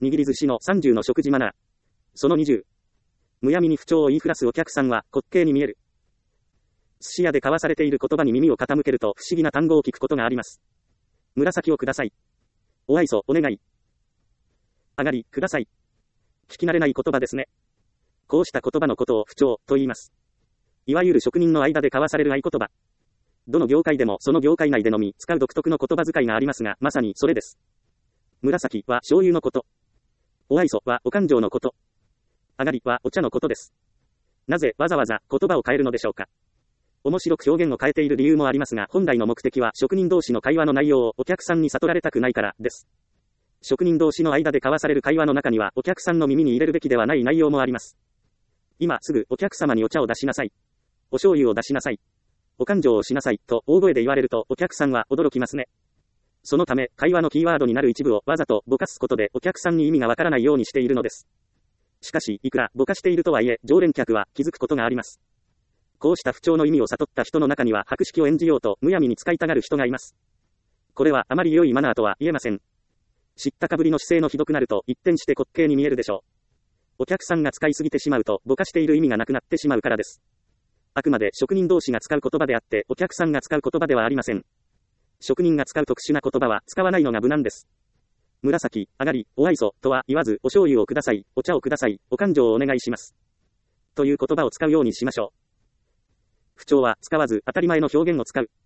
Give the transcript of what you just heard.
握り寿司の30の食事マナー。その20。むやみに不調を言いふらすお客さんは滑稽に見える。寿司屋で交わされている言葉に耳を傾けると不思議な単語を聞くことがあります。紫をください。お愛想お願い。上がりください。聞き慣れない言葉ですね。こうした言葉のことを不調と言います。いわゆる職人の間で交わされる合言葉。どの業界でもその業界内でのみ使う独特の言葉遣いがありますが、まさにそれです。紫は醤油のこと。お愛想はお勘定のこと。上がりはお茶のことです。なぜわざわざ言葉を変えるのでしょうか。面白く表現を変えている理由もありますが、本来の目的は職人同士の会話の内容をお客さんに悟られたくないからです。職人同士の間で交わされる会話の中にはお客さんの耳に入れるべきではない内容もあります。今すぐお客様にお茶を出しなさい。お醤油を出しなさい。お勘定をしなさいと大声で言われるとお客さんは驚きますね。そのため会話のキーワードになる一部をわざとぼかすことでお客さんに意味がわからないようにしているのです。しかしいくらぼかしているとはいえ常連客は気づくことがあります。こうした不調の意味を悟った人の中には博識を演じようとむやみに使いたがる人がいます。これはあまり良いマナーとは言えません。知ったかぶりの姿勢のひどくなると一転して滑稽に見えるでしょう。お客さんが使いすぎてしまうとぼかしている意味がなくなってしまうからです。あくまで職人同士が使う言葉であってお客さんが使う言葉ではありません。職人が使う特殊な言葉は使わないのが無難です。紫、上がり、お愛想とは言わずお醤油をください、お茶をください、お勘定をお願いします。という言葉を使うようにしましょう。不調は使わず当たり前の表現を使う。